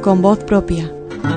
con voz propia.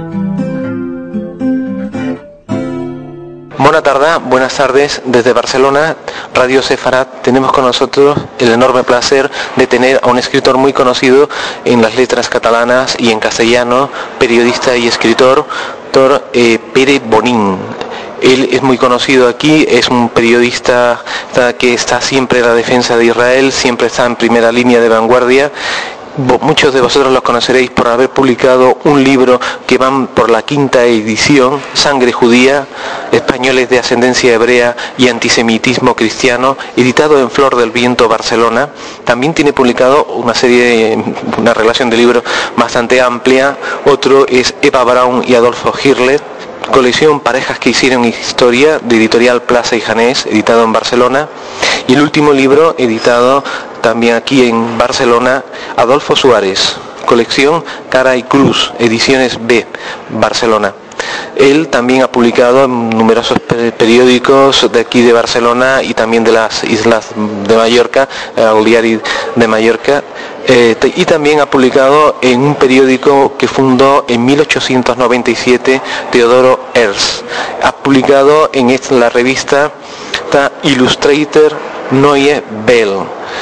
Buenas tardes desde Barcelona, Radio Sefarat. Tenemos con nosotros el enorme placer de tener a un escritor muy conocido en las letras catalanas y en castellano, periodista y escritor, Pere Bonín. Él es muy conocido aquí, es un periodista que está siempre en la defensa de Israel, siempre está en primera línea de vanguardia. Muchos de vosotros los conoceréis por haber publicado un libro que van por la 5ª edición, Sangre Judía, Españoles de ascendencia hebrea y antisemitismo cristiano, editado en Flor del Viento, Barcelona. También tiene publicado una relación de libros bastante amplia. Otro es Eva Braun y Adolfo Hitler, colección Parejas que hicieron historia, de editorial Plaza y Janés, editado en Barcelona. Y el último libro, editado también aquí en Barcelona, Adolfo Suárez, colección Cara y Cruz, ediciones B, Barcelona. Él también ha publicado en numerosos periódicos de aquí de Barcelona y también de las islas de Mallorca, el Diario de Mallorca, y también ha publicado en un periódico que fundó en 1897 Teodoro Herzl. Ha publicado en la revista Illustrator Neue Welt.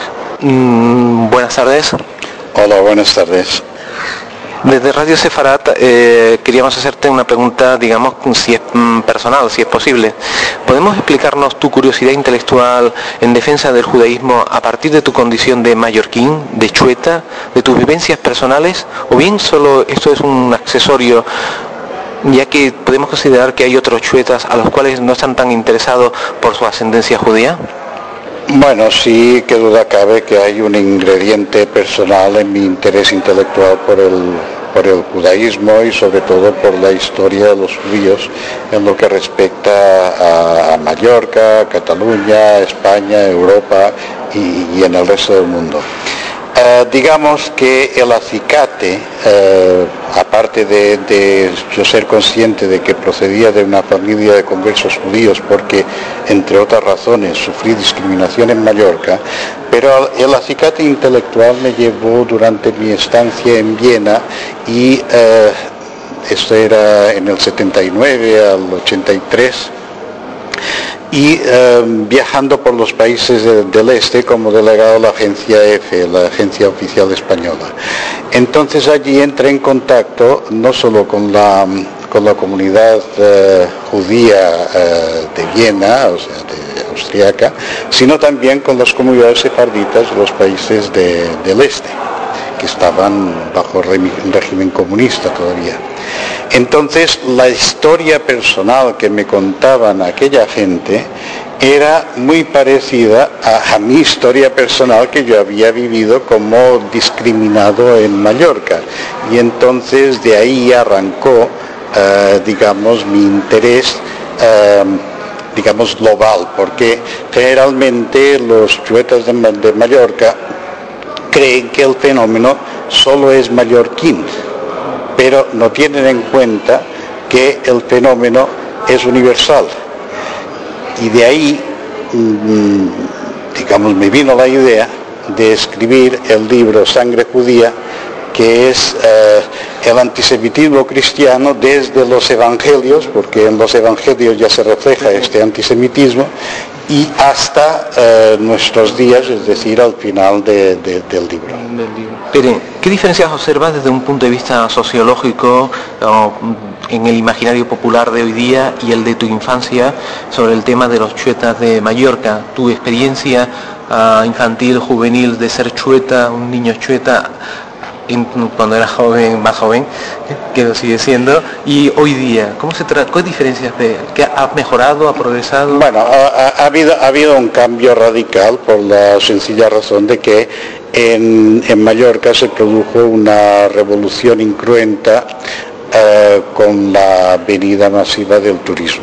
Buenas tardes. Hola, buenas tardes. Desde Radio Sefarat queríamos hacerte una pregunta, digamos, si es personal, si es posible. ¿Podemos explicarnos tu curiosidad intelectual en defensa del judaísmo a partir de tu condición de mallorquín, de chueta, de tus vivencias personales? ¿O bien solo esto es un accesorio, ya que podemos considerar que hay otros chuetas a los cuales no están tan interesados por su ascendencia judía? Bueno, sí, que duda cabe que hay un ingrediente personal en mi interés intelectual por el judaísmo y sobre todo por la historia de los judíos en lo que respecta a Mallorca, Cataluña, España, Europa y en el resto del mundo. Digamos que el acicate, aparte de yo ser consciente de que procedía de una familia de conversos judíos porque, entre otras razones, sufrí discriminación en Mallorca, pero el acicate intelectual me llevó durante mi estancia en Viena y esto era en el 79 al 83, y viajando por los países del este como delegado de la agencia EFE, la Agencia Oficial Española. Entonces allí entré en contacto no solo con la comunidad judía de Viena, o sea, de austriaca, sino también con las comunidades sefarditas de los países del este, que estaban bajo régimen comunista todavía. Entonces, la historia personal que me contaban aquella gente era muy parecida a mi historia personal que yo había vivido como discriminado en Mallorca. Y entonces de ahí arrancó, digamos, mi interés, digamos, global, porque generalmente los chuetas de Mallorca creen que el fenómeno solo es mallorquín, pero no tienen en cuenta que el fenómeno es universal. Y de ahí, digamos, me vino la idea de escribir el libro Sangre Judía, que es el antisemitismo cristiano desde los evangelios, porque en los evangelios ya se refleja este antisemitismo, y hasta nuestros días, es decir, al final del libro. Pero, ¿qué diferencias observas desde un punto de vista sociológico en el imaginario popular de hoy día y el de tu infancia sobre el tema de los chuetas de Mallorca? Tu experiencia infantil, juvenil, de ser chueta, un niño chueta, cuando era joven, más joven, que lo sigue siendo, y hoy día, ¿qué diferencias ves? ¿Qué ha mejorado, ha progresado? Bueno, ha habido un cambio radical por la sencilla razón de que en Mallorca se produjo una revolución incruenta con la venida masiva del turismo.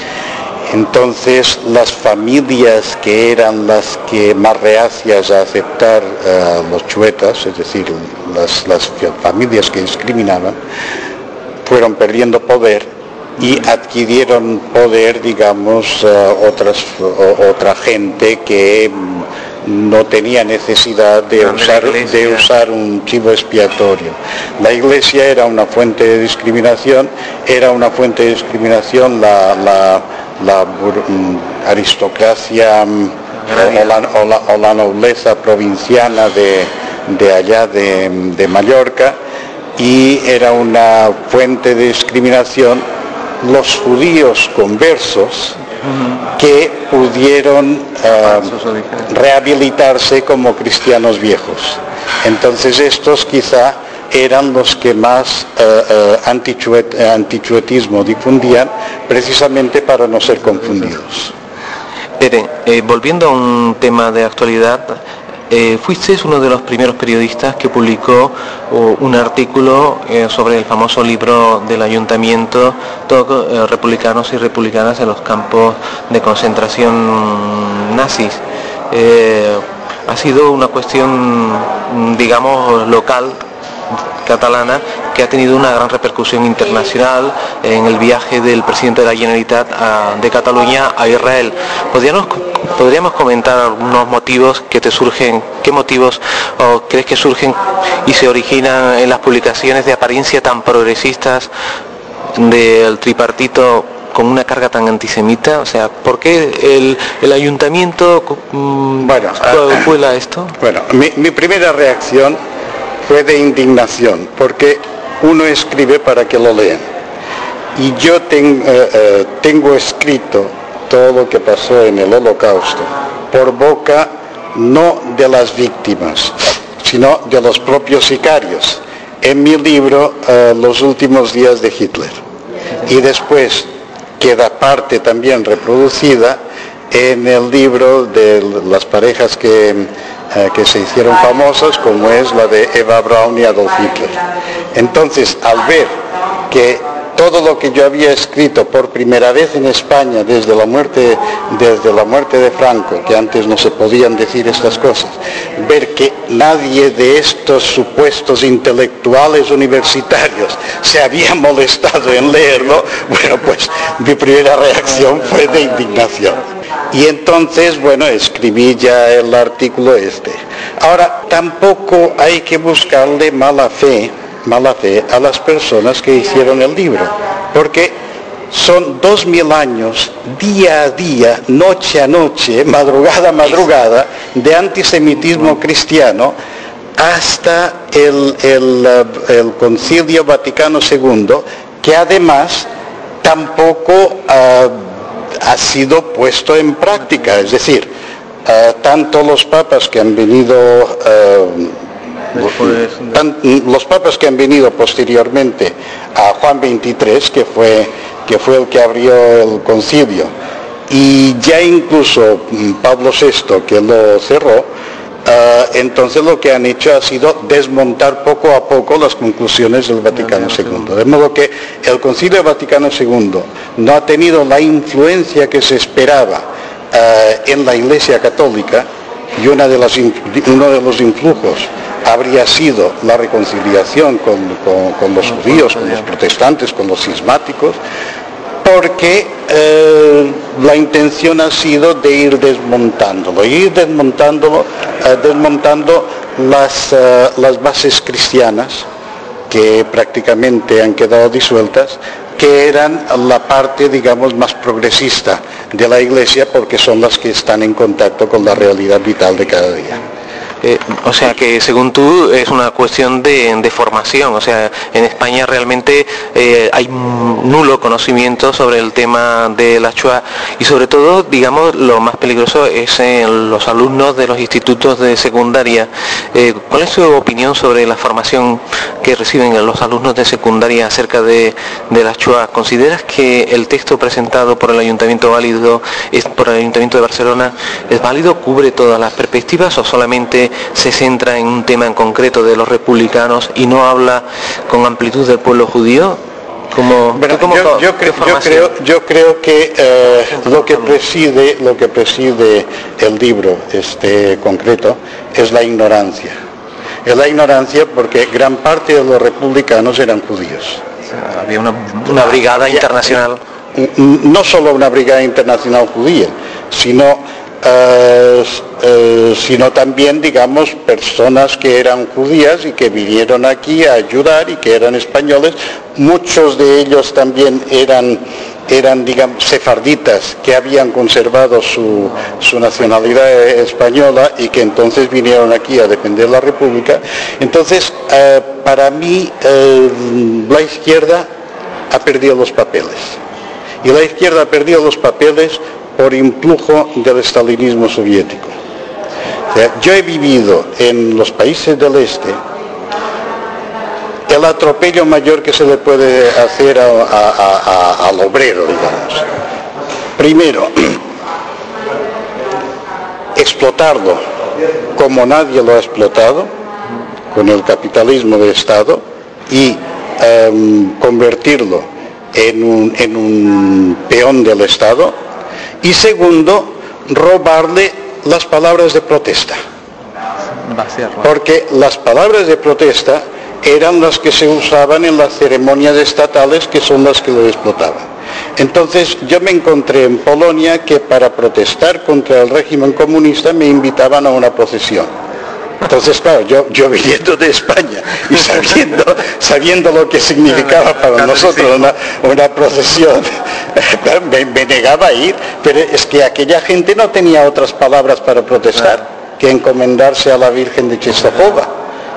Entonces las familias que eran las que más reacias a aceptar los chuetas, es decir, las familias que discriminaban, fueron perdiendo poder y adquirieron poder, digamos, otra gente que no tenía necesidad de usar un chivo expiatorio. La Iglesia era una fuente de discriminación, la aristocracia o la nobleza provinciana de allá de Mallorca, y era una fuente de discriminación los judíos conversos que pudieron rehabilitarse como cristianos viejos. Entonces estos quizá eran los que más antichuetismo difundían, precisamente para no ser confundidos. Volviendo a un tema de actualidad, fuiste uno de los primeros periodistas que publicó un artículo sobre el famoso libro del ayuntamiento, republicanos y republicanas en los campos de concentración nazis. Ha sido una cuestión, digamos, local, catalana, que ha tenido una gran repercusión internacional en el viaje del presidente de la Generalitat de Cataluña a Israel. ¿Podríamos comentar algunos motivos que te surgen? ¿Qué motivos crees que surgen y se originan en las publicaciones de apariencia tan progresistas del tripartito con una carga tan antisemita? O sea, ¿por qué el ayuntamiento cuela esto? Bueno, mi primera reacción fue de indignación, porque uno escribe para que lo lean. Y yo tengo escrito todo lo que pasó en el Holocausto por boca no de las víctimas, sino de los propios sicarios, en mi libro Los últimos días de Hitler. Y después queda parte también reproducida en el libro de las parejas que se hicieron famosas, como es la de Eva Braun y Adolf Hitler. Entonces, al ver que todo lo que yo había escrito por primera vez en España desde la muerte de Franco, que antes no se podían decir estas cosas, ver que nadie de estos supuestos intelectuales universitarios se había molestado en leerlo, bueno, pues mi primera reacción fue de indignación. Y entonces, bueno, escribí ya el artículo este. Ahora, tampoco hay que buscarle mala fe a las personas que hicieron el libro, porque son 2000 años, día a día, noche a noche, madrugada a madrugada, de antisemitismo cristiano, hasta el Concilio Vaticano II, que además tampoco ha sido puesto en práctica. Es decir, tanto los papas que han venido los papas que han venido posteriormente a Juan XXIII, que fue el que abrió el concilio, y ya incluso Pablo VI, que lo cerró, entonces lo que han hecho ha sido desmontar poco a poco las conclusiones del Vaticano II. De modo que el Concilio Vaticano II no ha tenido la influencia que se esperaba en la Iglesia Católica, y uno de los influjos habría sido la reconciliación con los judíos, con los protestantes, con los cismáticos, porque la intención ha sido de ir desmontando las bases cristianas, que prácticamente han quedado disueltas, que eran la parte, digamos, más progresista de la Iglesia, porque son las que están en contacto con la realidad vital de cada día. O sea que según tú es una cuestión de formación. O sea, en España realmente hay nulo conocimiento sobre el tema de la Shoah, y sobre todo, digamos, lo más peligroso es en los alumnos de los institutos de secundaria. ¿Cuál es tu opinión sobre la formación que reciben los alumnos de secundaria acerca de la Shoah? ¿Consideras que el texto presentado por el Ayuntamiento por el Ayuntamiento de Barcelona es válido, cubre todas las perspectivas, o solamente se centra en un tema en concreto de los republicanos y no habla con amplitud del pueblo judío? Yo creo que lo que preside el libro concreto es la ignorancia. Es la ignorancia, porque gran parte de los republicanos eran judíos. Había una brigada internacional. No solo una brigada internacional judía, sino sino también, digamos, personas que eran judías y que vinieron aquí a ayudar y que eran españoles. Muchos de ellos también eran digamos, sefarditas que habían conservado su nacionalidad española y que entonces vinieron aquí a defender la República. Entonces, para mí, la izquierda ha perdido los papeles. Y la izquierda ha perdido los papeles por influjo del estalinismo soviético. O sea, yo he vivido en los países del este el atropello mayor que se le puede hacer al obrero, digamos. Primero, explotarlo como nadie lo ha explotado, con el capitalismo de Estado, y convertirlo en un peón del Estado. Y segundo, robarle las palabras de protesta. Porque las palabras de protesta eran las que se usaban en las ceremonias estatales, que son las que lo explotaban. Entonces yo me encontré en Polonia que para protestar contra el régimen comunista me invitaban a una procesión. Entonces, claro, yo viniendo de España y sabiendo lo que significaba para nosotros una procesión, me negaba a ir, pero es que aquella gente no tenía otras palabras para protestar que encomendarse a la Virgen de Czestochowa.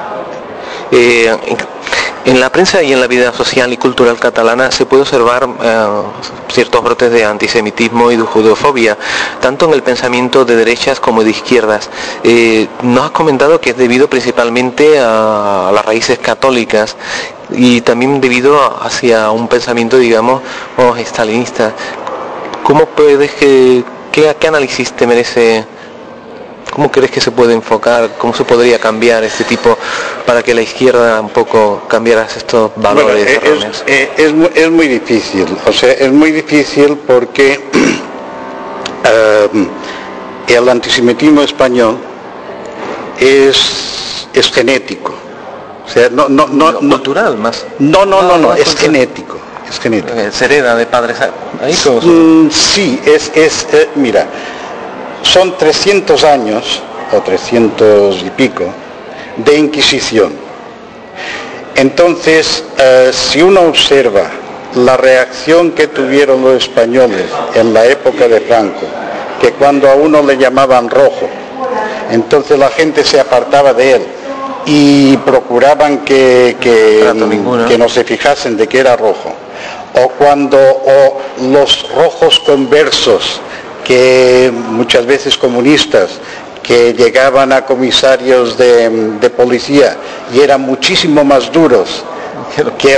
En la prensa y en la vida social y cultural catalana se puede observar ciertos brotes de antisemitismo y de judofobia, tanto en el pensamiento de derechas como de izquierdas. Nos has comentado que es debido principalmente a las raíces católicas y también debido hacia un pensamiento, digamos, estalinista. ¿Cómo puedes qué análisis te merece? ¿Cómo crees que se puede enfocar? ¿Cómo se podría cambiar este tipo para que la izquierda un poco cambiara estos valores? Bueno, es muy difícil, o sea, es muy difícil porque el antisemitismo español es genético. O sea, no cultural más. No, es genético. Es genético. ¿Se hereda de padres ahí? Sí, mira. Son 300 años, o 300 y pico, de Inquisición. Entonces, si uno observa la reacción que tuvieron los españoles en la época de Franco, que cuando a uno le llamaban rojo, entonces la gente se apartaba de él y procuraban que no se fijasen de que era rojo. O cuando los rojos conversos, que muchas veces comunistas, que llegaban a comisarios de policía y eran muchísimo más duros que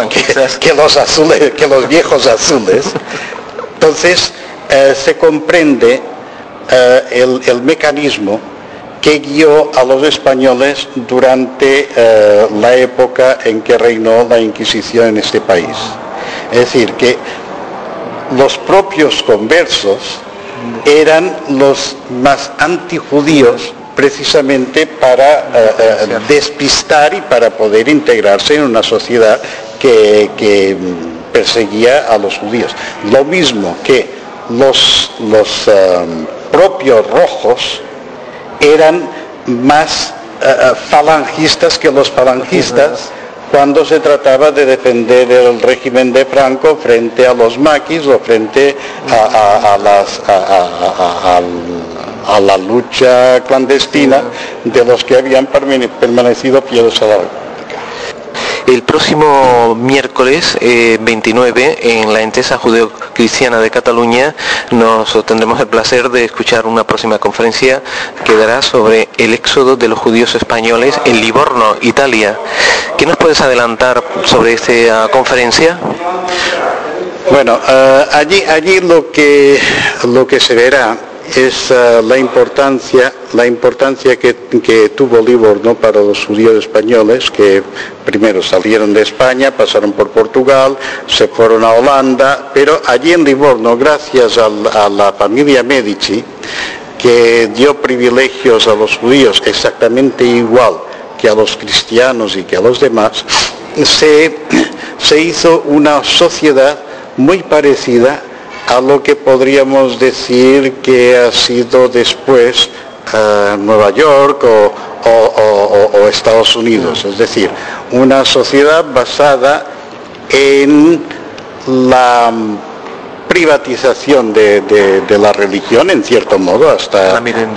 los viejos azules. Entonces se comprende el mecanismo que guió a los españoles durante la época en que reinó la Inquisición en este país. Es decir, que los propios conversos eran los más antijudíos precisamente para despistar y para poder integrarse en una sociedad que perseguía a los judíos. Lo mismo que los propios rojos eran más falangistas que los falangistas cuando se trataba de defender el régimen de Franco frente a los maquis o frente a la lucha clandestina de los que habían permanecido fieles a la República. El próximo miércoles 29 en la Entesa Judeo-Cristiana de Cataluña tendremos el placer de escuchar una próxima conferencia que dará sobre el éxodo de los judíos españoles en Livorno, Italia. ¿Qué nos puedes adelantar sobre esta conferencia? Bueno, allí lo que se verá es la importancia que tuvo Livorno para los judíos españoles, que primero salieron de España, pasaron por Portugal, se fueron a Holanda, pero allí en Livorno, gracias a la familia Medici, que dio privilegios a los judíos exactamente igual que a los cristianos y que a los demás, se hizo una sociedad muy parecida a lo que podríamos decir que ha sido después Nueva York o Estados Unidos. Es decir, una sociedad basada en la privatización de la religión, en cierto modo, hasta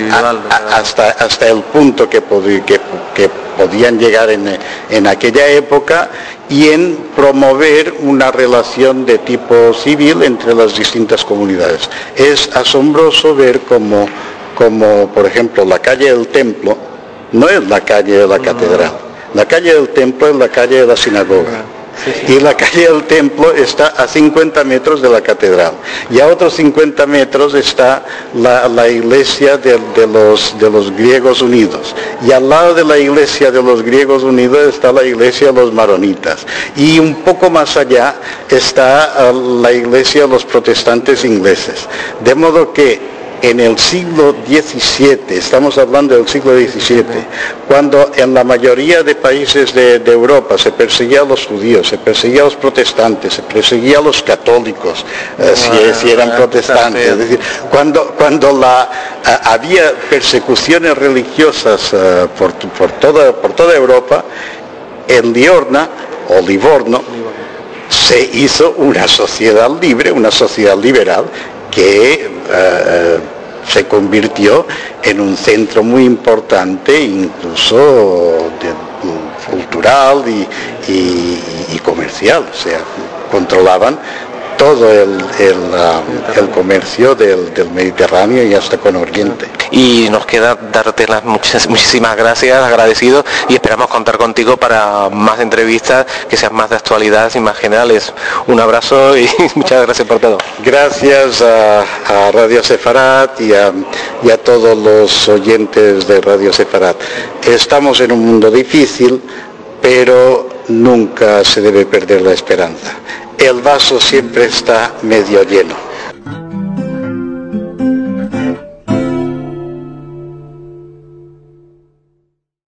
el punto que podían llegar en aquella época, y en promover una relación de tipo civil entre las distintas comunidades. Es asombroso ver cómo por ejemplo la calle del Templo no es la calle de la catedral, la calle del Templo es la calle de la sinagoga. Y la calle del Templo está a 50 metros de la catedral, y a otros 50 metros está la iglesia de los griegos unidos, y al lado de la iglesia de los griegos unidos está la iglesia de los maronitas, y un poco más allá está la iglesia de los protestantes ingleses. De modo que en el siglo XVII, estamos hablando del siglo XVII, cuando en la mayoría de países de Europa se perseguía a los judíos, se perseguía a los protestantes, se perseguía a los católicos, si eran protestantes, es decir, cuando había persecuciones religiosas por toda Europa, en Liorna o Livorno se hizo una sociedad libre, una sociedad liberal, que se convirtió en un centro muy importante, incluso cultural y comercial. O sea, controlaban todo el comercio del Mediterráneo y hasta con Oriente. Y nos queda darte las muchísimas gracias, agradecido, y esperamos contar contigo para más entrevistas que sean más de actualidad y más generales. Un abrazo y muchas gracias por todo. Gracias a Radio Sefarat y a todos los oyentes de Radio Sefarat. Estamos en un mundo difícil, pero nunca se debe perder la esperanza. El vaso siempre está medio lleno.